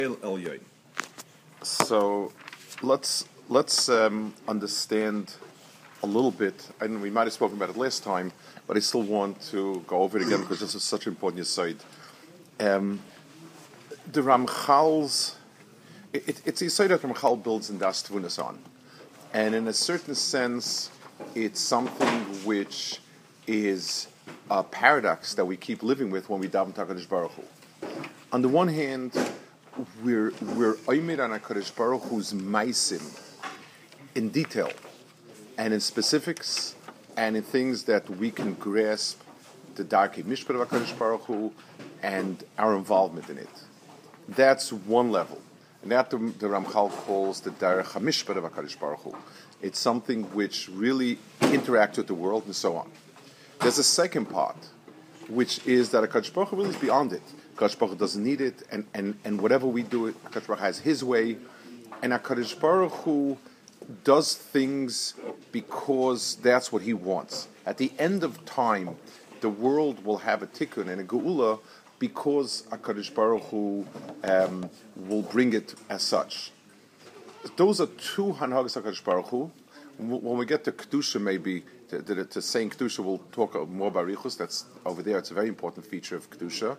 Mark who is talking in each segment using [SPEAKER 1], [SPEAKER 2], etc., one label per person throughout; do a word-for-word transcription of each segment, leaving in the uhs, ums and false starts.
[SPEAKER 1] So let's let's um, understand a little bit, and we might have spoken about it last time, but I still want to go over it again because this is such an important aside. Um, the Ramchal's, it, it, it's the aside that Ramchal builds in Das Tvunas on, and in a certain sense, it's something which is a paradox that we keep living with when we daven to HaKadosh Baruch Hu. On the one hand, we're we're oimid on HaKadosh Baruch Hu's maisim in detail and in specifics and in things that we can grasp the darkei mishpat of HaKadosh Baruch Hu and our involvement in it. That's one level, and that the, the Ramchal calls the derech hamishpat of HaKadosh Baruch Hu. It's something which really interacts with the world and so on. There's a second part, which is that HaKadosh Baruch Hu really is beyond it. HaKadosh Baruch Hu doesn't need it, and, and, and whatever we do, HaKadosh Baruch Hu has His way, and HaKadosh Baruch Hu does things because that's what He wants. At the end of time, the world will have a tikkun and a geula because HaKadosh Baruch Hu um, will bring it as such. Those are two hanhagas HaKadosh Baruch Hu. When we get to Kedusha, maybe, to, to, to saying Kedusha, we'll talk more about Richus. That's over there. It's a very important feature of Kedusha.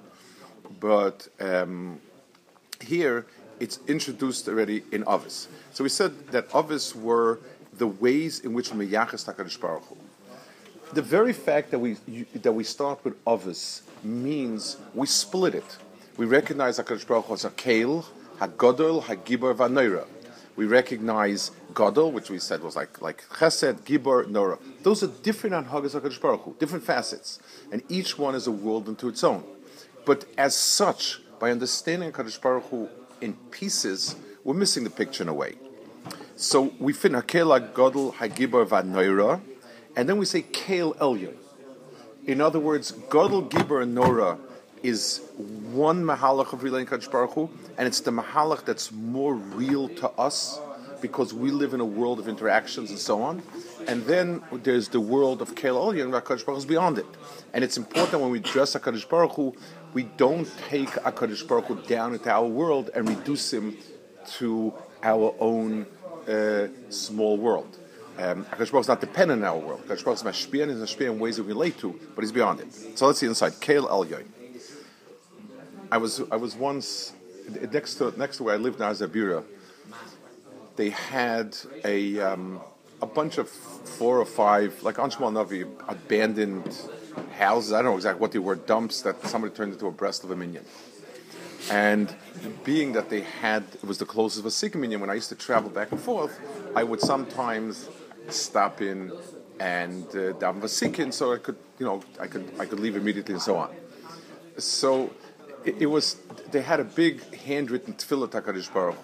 [SPEAKER 1] But um, here, it's introduced already in Avos. So we said that Avos were the ways in which we meyachas HaKadosh Baruch Hu. The very fact that we that we start with Avos means we split it. We recognize HaKadosh Baruch Hu as a Keil, HaGodol, HaGibor, VaNoira. We recognize Gadol, which we said was like like Chesed, Gibor, Nora. Those are different anhagas HaKadosh Baruch Hu, different facets, and each one is a world unto its own. But as such, by understanding HaKadosh Baruch Hu in pieces, we're missing the picture in a way. So we fin Hakel HaGadol HaGibor VaNoira, and then we say Keil Elyon. In other words, Gadol, Gibor, and Nora is one mahalach of relating HaKadosh Baruch Hu, and it's the mahalach that's more real to us because we live in a world of interactions and so on. And then there's the world of Keil Elyon, where HaKadosh Baruch Hu is beyond it. And it's important when we address HaKadosh Baruch Hu, we don't take HaKadosh Baruch Hu down into our world and reduce him to our own uh, small world. Um, HaKadosh Baruch Hu is not dependent on our world. HaKadosh Baruch Hu is mashpia, and he's mashpia in ways that we relate to, but he's beyond it. So let's see inside. Keil Elyon. I was I was once next to next to where I lived in Azabira. They had a um, a bunch of four or five like Anshmal Navi abandoned houses. I don't know exactly what they were, dumps that somebody turned into a breast of a minyan. And being that they had, it was the closest of a Sikh minyan. When I used to travel back and forth, I would sometimes stop in and uh, daven vasikin, so I could you know I could I could leave immediately and so on. So. It, it was. They had a big handwritten tefillah to HaKadosh Baruch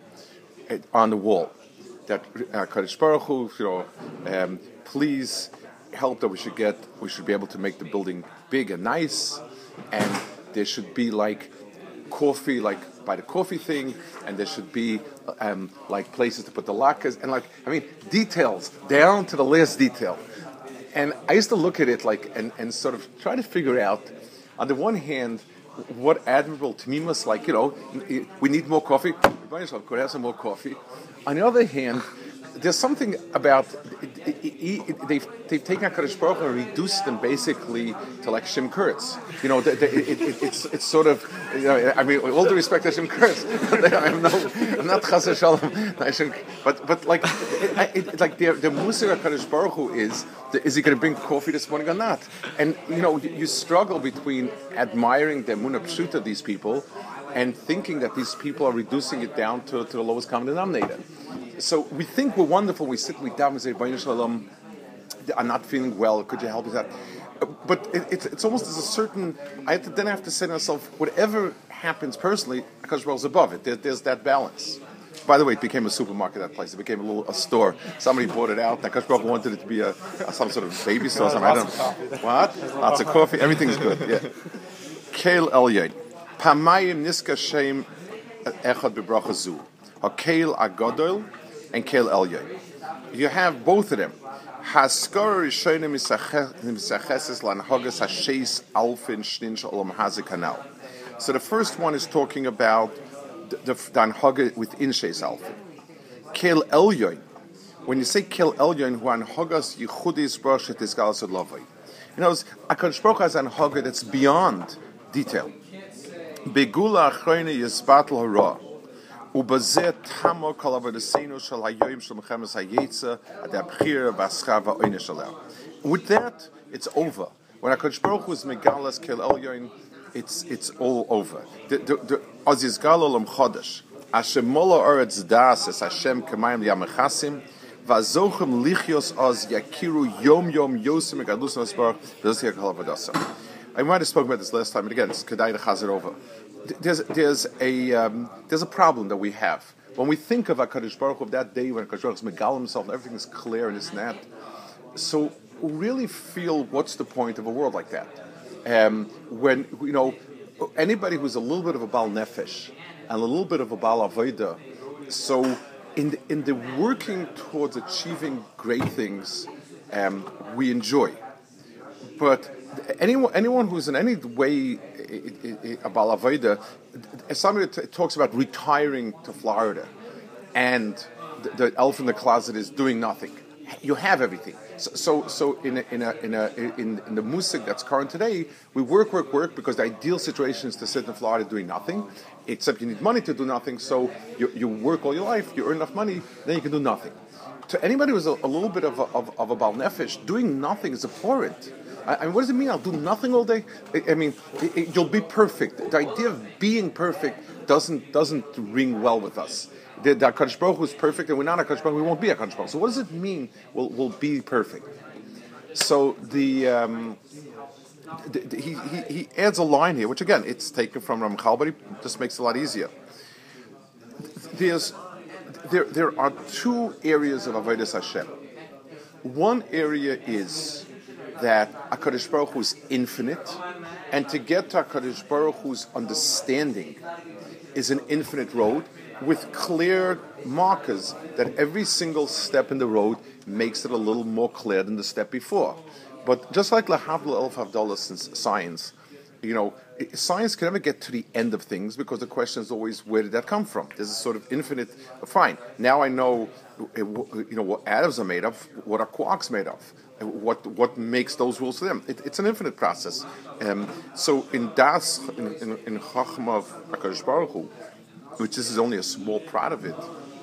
[SPEAKER 1] Hu on the wall. That uh, HaKadosh Baruch Hu, you know, um, please help that we should get. We should be able to make the building big and nice, and there should be like coffee, like by the coffee thing, and there should be um, like places to put the latkes, and like I mean details down to the last detail. And I used to look at it like and, and sort of try to figure out. On the one hand, what admirable tamimas, like, you know, we need more coffee. Could have some more coffee. On the other hand, there's something about they've they've taken HaKadosh Baruch Hu and reduced them basically to like Shem Kurtz. You know, it, it, it, it's it's sort of, you know, I mean, with all due respect to Shem Kurtz, I'm no, I'm not Chas v'Shalom, but but like it, it, like the the Musar HaKadosh Baruch Hu is. Is he going to bring coffee this morning or not? And, you know, you struggle between admiring the emunah pshuta of these people and thinking that these people are reducing it down to, to the lowest common denominator. So we think we're wonderful. We sit, we daven and say, B'nai Shalom, I'm not feeling well. Could you help me with that? But it, it's, it's almost as a certain, I have to, then I have to say to myself, whatever happens personally, HaKadosh Baruch Hu is above it. There, there's that balance. By the way, it became a supermarket, that place. It became a little a store. Somebody bought it out. HaKadosh Baruch Hu wanted it to be a, a some sort of baby store. Something. I don't know. What? Lots of coffee. Everything's good. Yeah. Keil Elyon. Pamayim niska shem echad bebracha zu. Keil agadol and Keil Elyon. You have both of them. Haskar Rishona misacheses lanhagas hasheis alfin shnin shalom hazik kanal. So the first one is talking about the, the, the anhaga within Sheis Alfin. Kel Elyon. When you say Kel Elyon, who anhagas yichudis broshet is galas lavoi. You know, HaKadosh Baruch Hu has anhaga that's beyond detail. Begula achroine yizbatel hara. Ubazet tamo kol avodaseinu shel hayoyim shel mechemes hayetza adabchir v'aschar v'oyne shalem. With that, it's over. When HaKadosh Baruch Hu is megalas Kel Elyon, it's it's all over. The the az yizgal olam chodesh. Ashem mola oretz das es Hashem kamayim liyamechasim vazochem lichios az yakiru yom yom yosim egadus nasbarach v'zosiyah kol avodasa. I might have spoken about this last time, but again, it's kedai to chaz it over. There's there's a um, there's a problem that we have when we think of HaKadosh Baruch Hu of that day when HaKadosh Baruch Hu is megal himself and everything is clear and this and that. So we really feel what's the point of a world like that? Um, when you know anybody who's a little bit of a bal nefesh and a little bit of a bal avoda, so in the, in the working towards achieving great things, um, we enjoy. But anyone anyone who's in any way a bal avoda, somebody t- talks about retiring to Florida, and the, the elf in the closet is doing nothing. You have everything. So, so, so in a, in a, in a, in, in the musik that's current today, we work, work, work because the ideal situation is to sit in Florida doing nothing, except you need money to do nothing. So you, you work all your life, you earn enough money, then you can do nothing. To anybody who's a, a little bit of a, of, of a bal nefesh, doing nothing is abhorrent. I, I mean, what does it mean? I'll do nothing all day. I, I mean, it, it, you'll be perfect. The idea of being perfect doesn't doesn't ring well with us. The, the HaKadosh Baruch Hu is perfect, and we're not HaKadosh Baruch Hu, we won't be HaKadosh Baruch Hu. So what does it mean we'll, we'll be perfect? So the, um, the, the he, he he adds a line here, which again, it's taken from Ramchal, but it just makes it a lot easier. There's, there, there are two areas of Avodas Hashem. One area is that HaKadosh Baruch Hu is infinite, and to get to HaKadosh Baruch Hu's understanding is an infinite road, with clear markers that every single step in the road makes it a little more clear than the step before. But just like Lahavla Elf Havdalah since science, you know, science can never get to the end of things because the question is always, where did that come from? There's a sort of infinite, fine, now I know, you know, what atoms are made of, what are quarks made of, what what makes those rules for them. It, it's an infinite process. Um, so in Das, in, in, in Chachma of HaKadosh Baruch Hu, which this is only a small part of it,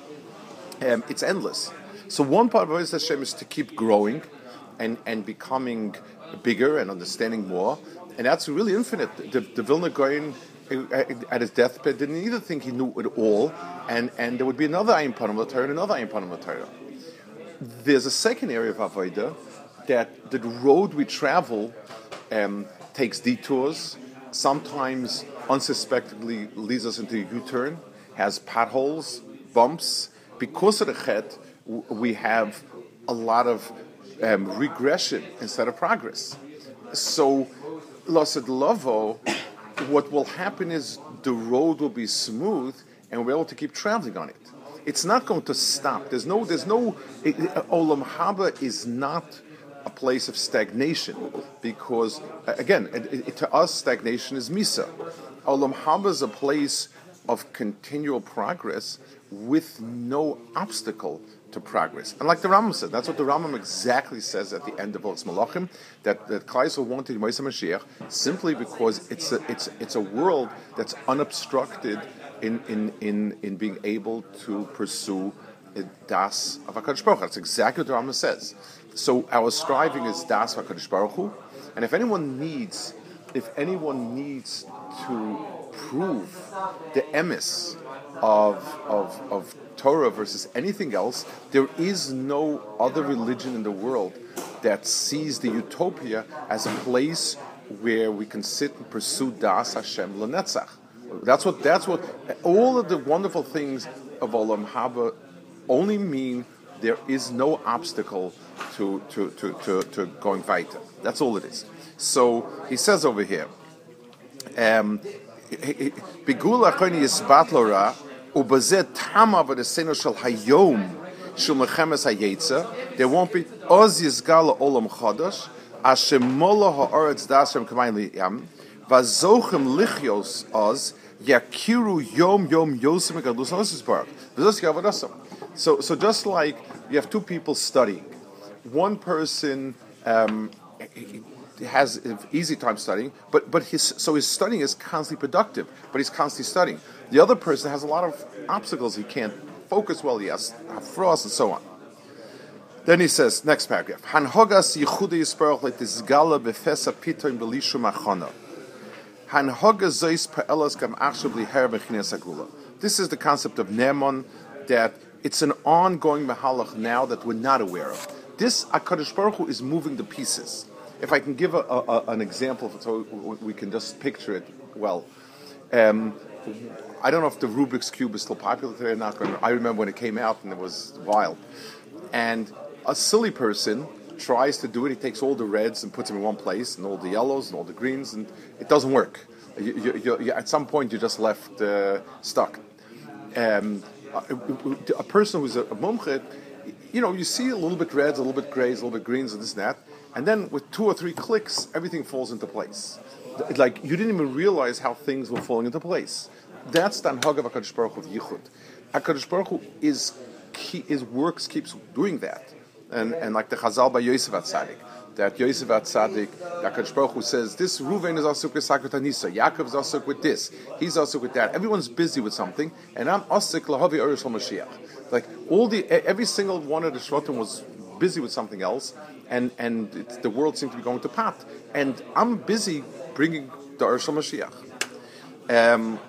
[SPEAKER 1] um, it's endless. So one part of Avodas Hashem is to keep growing and, and becoming bigger and understanding more, and that's really infinite. The, the Vilna Gaon at his deathbed didn't either think he knew it all, and, and there would be another Ayin Panim L'Torah and another Ayin Panim L'Torah. There's a second area of Avodah that the road we travel um, takes detours, sometimes unsuspectedly leads us into a U-turn, has potholes, bumps. Because of the chet, we have a lot of um, regression instead of progress. So, Lasad Lavo, what will happen is the road will be smooth and we'll be able to keep traveling on it. It's not going to stop. There's no, there's no, it, it, Olam Haba is not a place of stagnation, because again, it, it, to us, stagnation is Misa. Olam Haba is a place of continual progress with no obstacle to progress. And like the Rambam said, that's what the Rambam exactly says at the end of Otzma Malachim, that that Klal Yisrael wanted Moshe Mashiach simply because it's a, it's it's a world that's unobstructed in in in, in being able to pursue Das of HaKadosh Baruch Hu. That's exactly what the Rambam says. So our striving is Das of HaKadosh Baruch Hu, and if anyone needs, if anyone needs to prove the emes of of of Torah versus anything else, there is no other religion in the world that sees the utopia as a place where we can sit and pursue Das Hashem L'Netzach. That's what. That's what. All of the wonderful things of Olam Haba only mean there is no obstacle to to to to, to going weiter. That's all it is. So he says over here, um, Bigula Choni Yisbat Lora Ubazet Tama V'Desenu Shel Hayom Shel Mechemes Hayetza. There won't be Oz Yizgala Olam Chodesh Hashem Mola Haaretz Dashem Kamayim Liyam Vazochem Lichios Oz Yakiru Yom Yom Yosim Gadlus Hanasis Barak. So, so just like you have two people studying, one person um, has an easy time studying, but but his so his studying is constantly productive, but he's constantly studying. The other person has a lot of obstacles; he can't focus well. He has frost and so on. Then he says, next paragraph: Hanhogas yichude yisparach letisgala befesa pitoim belishu machana. Hanhogas zois pe'elas gam achshav liher b'chines agula. This is the concept of Ne'eman, that it's an ongoing mehalach now that we're not aware of. This HaKadosh Baruch Hu is moving the pieces. If I can give a, a, an example, so we can just picture it well. Um, I don't know if the Rubik's Cube is still popular today or not, but I remember when it came out and it was wild. And a silly person tries to do it. He takes all the reds and puts them in one place, and all the yellows and all the greens, and it doesn't work. You, you, you, at some point, you're just left uh, stuck. Um, a, a person who's a, a mumche, you know, you see a little bit reds, a little bit grays, a little bit greens, and this and that, and then with two or three clicks, everything falls into place. Like, you didn't even realize how things were falling into place. That's the Anhag of HaKadosh Baruch Hu of Yichud. HaKadosh Baruch Hu is, his works keeps doing that. And and like the Chazal by Yosef HaTzadik, that Yosef HaTzadik, HaKadosh Baruch Hu says, this Ruvain is asuk with Sakrat Anisa, Yaakov is asuk with this, he's asuk with that. Everyone's busy with something, and I'm asuk lahavi Eresh HaMashiach. Like, all the, every single one of the Shvatim was busy with something else, and, and it's, the world seemed to be going to pot. And I'm busy bringing the Eresh HaMashiach. Um,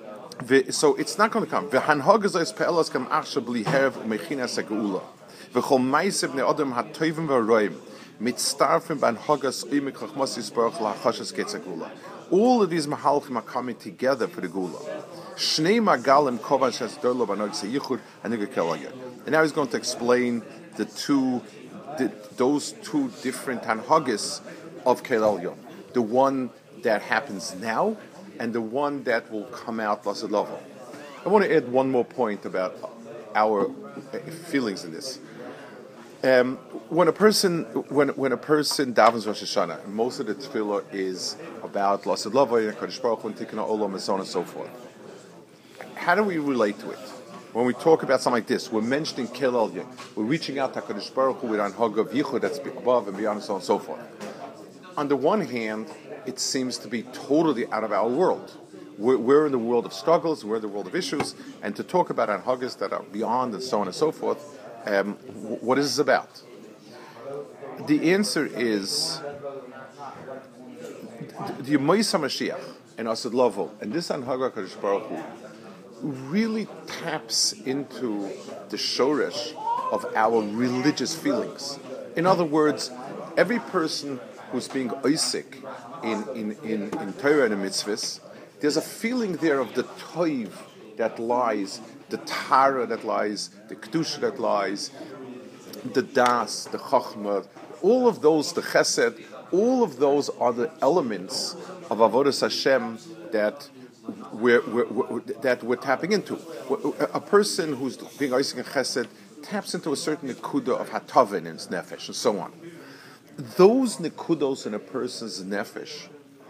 [SPEAKER 1] so it's not going to come. V'hanhagazayis pe'elas kam achshav bli herv u'mechinas ha'geula. V'chol ma'aseh bnei adam ha'tovim v'haroim mitztarfim b'hanhagas u'imik chachmas yisbarach la'achashas ketz ha'geula. All of these mahalchim are coming together for the Geula. Shnei magalim kovan shes dorlo b'anog seyichud aniga kelagya. And now he's going to explain the two, the, those two different hanhagis of Kel Elyon. The one that happens now, and the one that will come out Lasad Lavo. I want to add one more point about our feelings in this. Um, when a person when when a person davens Rosh Hashanah, most of the tefillah is about Lasad Lavo and Kadosh Baruch Hu and Tikkun Olam and so on and so forth. How do we relate to it? When we talk about something like this, we're mentioning Kel Elyon. We're reaching out to Kadosh Baruch Hu with Anhag of Yichud that's above and beyond and so on and so forth. On the one hand, it seems to be totally out of our world. We're, we're in the world of struggles, we're in the world of issues, and to talk about anhagas that are beyond and so on and so forth, um, w- what is this about? The answer is the Yemais HaMashiach and Asad Lavo, and this Anhaga Kadosh Baruch Hu really taps into the shoresh of our religious feelings. In other words, every person who's being oisik in, in, in, in Torah and mitzvahs, there's a feeling there of the toiv that lies, the tara that lies, the kedusha that lies, the das, the chachma, all of those, the chesed, all of those are the elements of avodas Hashem that we're, we're, we're, that we're tapping into. A person who's being oisik in chesed taps into a certain nekuda of hatava in his nefesh and so on. Those nekudos in a person's nefesh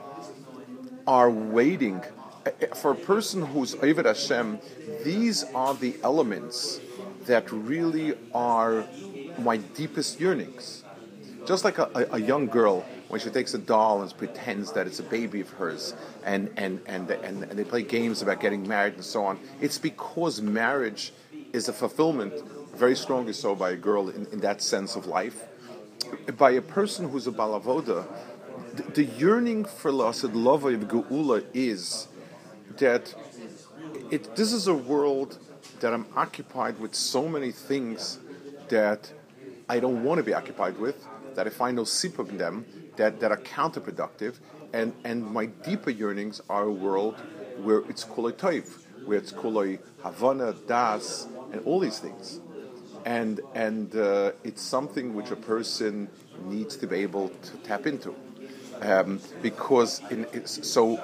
[SPEAKER 1] are waiting for a person who's Oved Hashem. These are the elements that really are my deepest yearnings. Just like a, a, a young girl, when she takes a doll and pretends that it's a baby of hers, and and, and, and and they play games about getting married and so on, it's because marriage is a fulfillment, very strongly so by a girl in, in that sense of life. By a person who's a balavoda, the, the yearning for Lasad Lava of Geula is that it, this is a world that I'm occupied with so many things that I don't want to be occupied with, that I find no sipuk in them, that, that are counterproductive, and, and my deeper yearnings are a world where it's kuloi toiv, where it's kuloi havana, das, and all these things. And and uh, it's something which a person needs to be able to tap into, um, because in, it's, so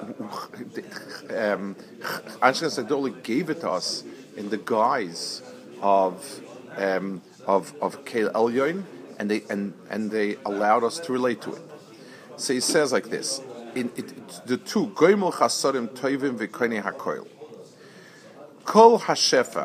[SPEAKER 1] um, Anshe Sadoli gave it to us in the guise of um, of of Kel Elyon, and they and and they allowed us to relate to it. So he says like this: in it, it, the two goimel chasarim toivim v'koinei hakoil. Kol hashefa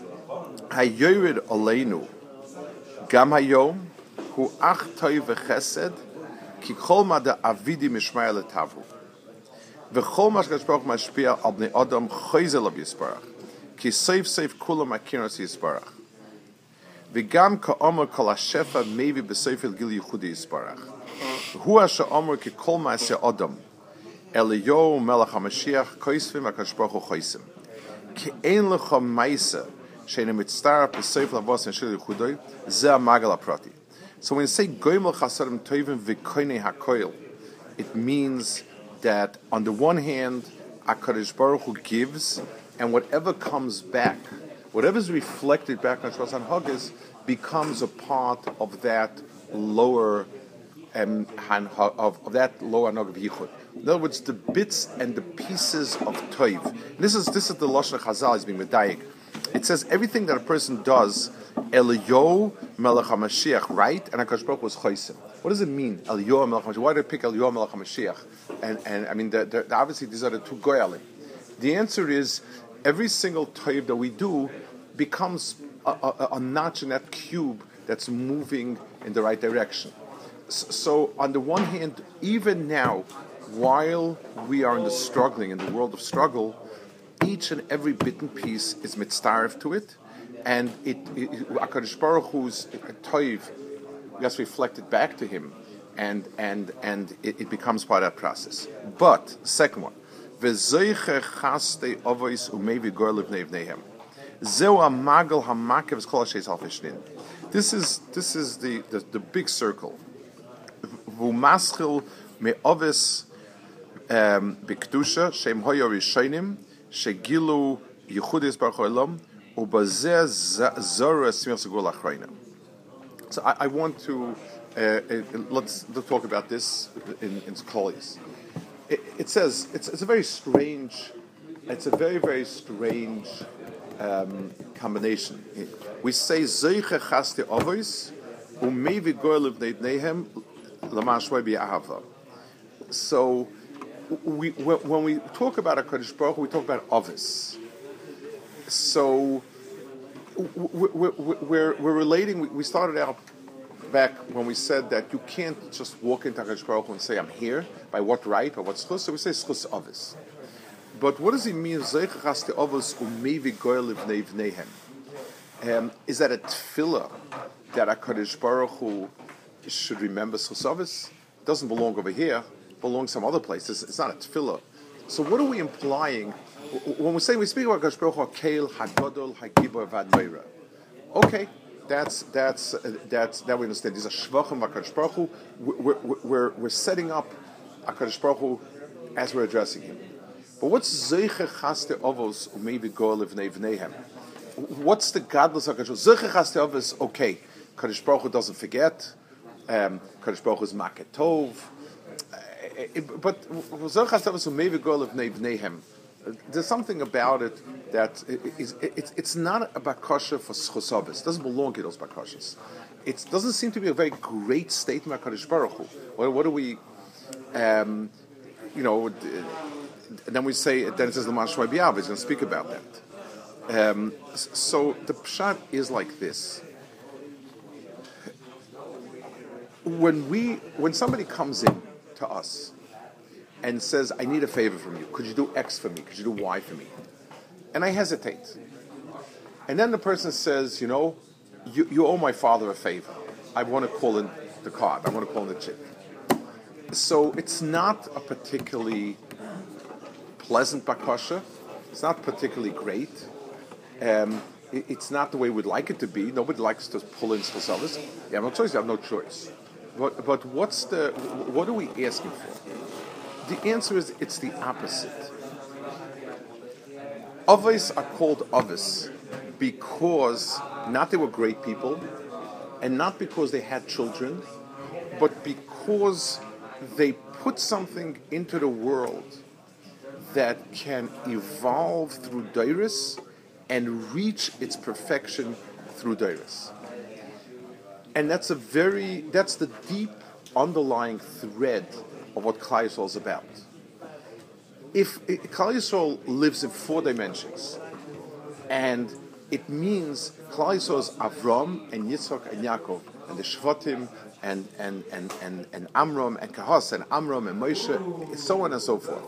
[SPEAKER 1] hayored aleinu gam hayom hu ach toiv v'chesed ki kol ma da avidi mishmaya letavu v'chol ma shkadosh baruch mashpia al bnei adam choizel ab yisbarach ki seif seif kulam akiras yisbarach v'gam ka'omer kol hashefa mevi b'seifel gil yichudi yisbarach hu asher omer ki kol ma'aseh adam Eliyahu melech hamashiach koisvim hakadosh baruch hu choisim ki ein lecha ma'aseh she'eino mitztaref b'seifel avos and shel yichudoi ze ha'magal haprati. So when you say goimel chasadim tovim v'koinei hakoil, it means that on the one hand, HaKadosh Baruch Hu gives, and whatever comes back, whatever is reflected back on Shvas Haggis becomes a part of that lower um, of, of that lower nog of Yichud. In other words, the bits and the pieces of Toiv. And this is this is the Lashon Chazal is being medayik. It says everything that a person does, Eliyahu Melech HaMashiach, right? And HaKadosh Baruch Hu was Chosim. What does it mean, Eliyahu Melech HaMashiach? Why did I pick Eliyahu Melech HaMashiach? And, and I mean, the, the, obviously these are the two Goyalim. The answer is, every single Toiv that we do becomes a, a, a notch in that cube that's moving in the right direction. So, so on the one hand, even now, while we are in the struggling, in the world of struggle, each and every bit and piece is mitzaref to it, and it, it, it HaKadosh Baruch Hu's toiv gets reflected back to him, and and and it, it becomes part of that process. But second one, v'zoiche chaste avos umevi gor livnei vneihem, zeu hamagal hamakev kol hasheis halfishnin. This is this is the, the the big circle. V'umaschil me'avis b'kedusha shem hoyo rishonim shegilu yichudis baruch olam ubazeh zora smiach segul achreina. So I, I want to uh, uh, let's, let's talk about this in in Skolis. It, it says it's it's a very strange, it's a very very strange um, combination. We say zeiche chaste avos umevi goy livnei vneihem l'man shvoi b'ahava. So we when we talk about HaKadosh Baruch Hu, we talk about avos. So we're, we're, we're relating. We started out back when we said that you can't just walk into HaKadosh Baruch Hu and say, I'm here, by what right or what schus. So we say schus avos. But what does it mean? Zeiche chaste avos umevi goy livnei vneihem. Um, is that a tefillah that HaKadosh Baruch Hu should remember schus avos? It doesn't belong over here. It belongs some other places. It's not a tefillah. So what are we implying when we say we speak about HaKadosh Baruch Hu, Keil, Hagadol, Hagibor, Vadmeira? Okay, that's that's uh, that's that we understand. These are shvachim HaKadosh Baruch Hu. We're, we're we're setting up HaKadosh Baruch Hu as we're addressing him. But what's zeiche chaste avos umevi goy livnei vneihem? What's the godless HaKadosh? Zeiche chaste avos. Okay, HaKadosh Baruch Hu doesn't forget. Um, HaKadosh Baruch Hu is maket tov. It, but there's something about it that is, it's, it's not a bakasha for schosabis. It doesn't belong to those bakashas. It doesn't seem to be a very great statement of HaKadosh Baruch Hu. What, what do we, um, you know, and then we say, then it says L'man Shvoi B'Ahav, he's going to speak about that. Um, so the pshat is like this. When we, when somebody comes in to us and says, I need a favor from you. Could you do X for me? Could you do Y for me? And I hesitate. And then the person says, you know, you, you owe my father a favor. I want to call in the card. I want to call in the check. So it's not a particularly pleasant bakasha. It's not particularly great. Um, it, it's not the way we'd like it to be. Nobody likes to pull in schosavos. You have no choice. You have no choice. But, but what's the, what are we asking for? The answer is it's the opposite. Avos are called avos because not they were great people, and not because they had children, but because they put something into the world that can evolve through dairis and reach its perfection through dairis. And that's a very, that's the deep underlying thread of what Klal Yisrael is about. If, if Klal Yisrael lives in four dimensions, and it means Klal Yisrael is Avram and Yitzchak and Yaakov, and the Shvatim, and and and and, and Amram and Kahas and Amram and Moshe, so on and so forth.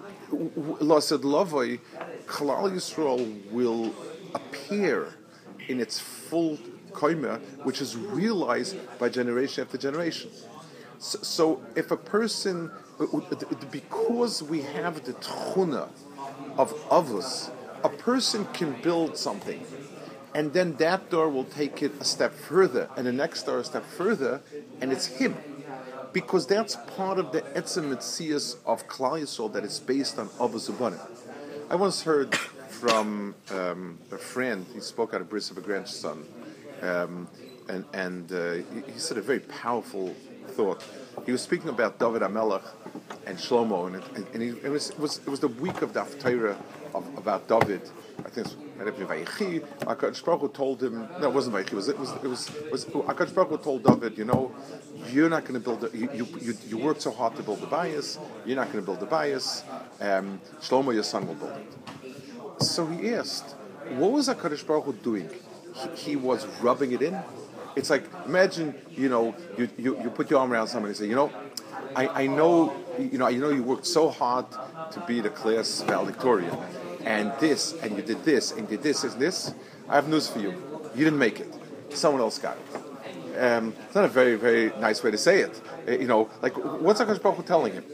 [SPEAKER 1] Lased Lavoi, Klal Yisrael will appear in its full koima, which is realized by generation after generation. So, so if a person, because we have the tchuna of avos, a person can build something, and then that door will take it a step further, and the next door a step further, and it's him. Because that's part of the etzem mitzias of Klal Yisrael that is based on avos ubanim. I once heard from um, a friend, he spoke out of bris of a grandson, um, and, and uh, he, he said a very powerful thought. He was speaking about David HaMelech and Shlomo, and, it, and, and he, it, was, it was it was the week of the Haftarah of about David. I think it might have been Vayechi. HaKadosh Baruch Hu told him, no, it wasn't Vayechi. It was it was it was, it was HaKadosh Baruch Hu told David, you know, you're not going to build. A, you, you you you worked so hard to build the bias. You're not going to build the bias. Um, Shlomo, your son, will build it. So he asked, what was HaKadosh Baruch Hu doing? He, he was rubbing it in. It's like, imagine, you know, you, you, you put your arm around somebody and say, you know, I, I know, you know, you know, you worked so hard to be the class valedictorian, and this, and you did this, and you did this, and this. I have news for you. You didn't make it. Someone else got it. Um, it's not a very, very nice way to say it. Uh, you know, like, what's HaKadosh Baruch Hu telling him?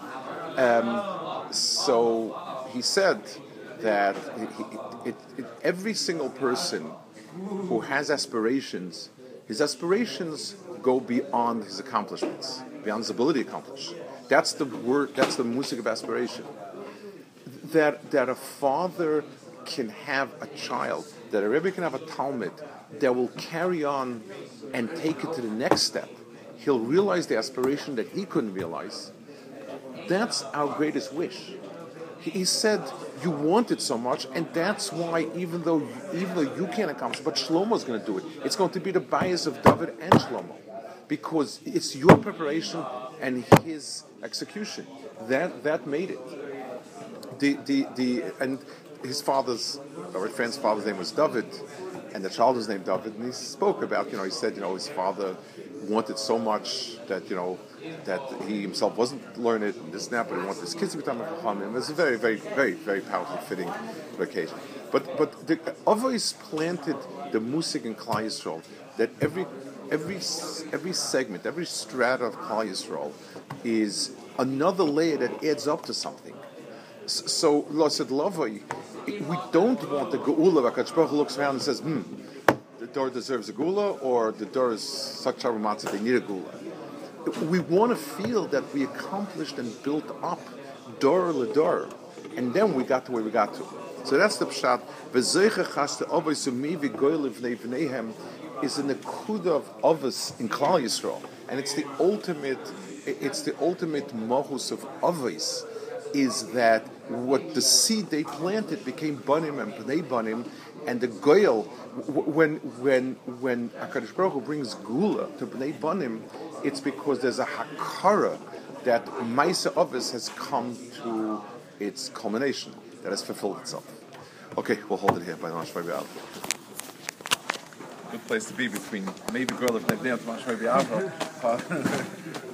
[SPEAKER 1] Um, so he said that he, it, it, every single person who has aspirations, his aspirations go beyond his accomplishments, beyond his ability to accomplish. That's the word. That's the music of aspiration. That that a father can have a child, that a rebbe can have a talmid that will carry on and take it to the next step. He'll realize the aspiration that he couldn't realize. That's our greatest wish. He, he said, you want it so much, and that's why even though even though you can't accomplish it, but Shlomo's going to do it. It's going to be the bias of David and Shlomo, because it's your preparation and his execution that that made it. The the the and his father's, our friend's father's name was David, and the child was named David, and he spoke about, you know, he said, you know, his father wanted so much that, you know, that he himself wasn't learned it and this and that, but he wanted his kids to become a Chacham. It was a very, very, very, very powerful, fitting occasion. But but the Avos planted the musik in Klal Yisrael that every every every segment, every strata of Klal Yisrael is another layer that adds up to something. So, Lased Lavoi, we don't want the Geula. HaKadosh Baruch Hu looks around and says, hmm, the door deserves a Geula, or the door is such a matzah, they need a Geula. We want to feel that we accomplished and built up door l'dor, and then we got to where we got to. So that's the pshat. V'zeicha chaste avos umi v'goy livnei v'neihem is in the kuda of avos in Klal Yisrael, and it's the ultimate. It's the ultimate mahus of avos. Is that what the seed they planted became banim and bnei banim, and the goyel, when when when HaKadosh Baruch Hu brings gula to bnei banim, it's because there's a hakara that Maisa Avos has come to its culmination, that has fulfilled itself. Okay, we'll hold it here. By Mamash Maybe Good place to be between maybe girl of Nebnei and Mamash Maybe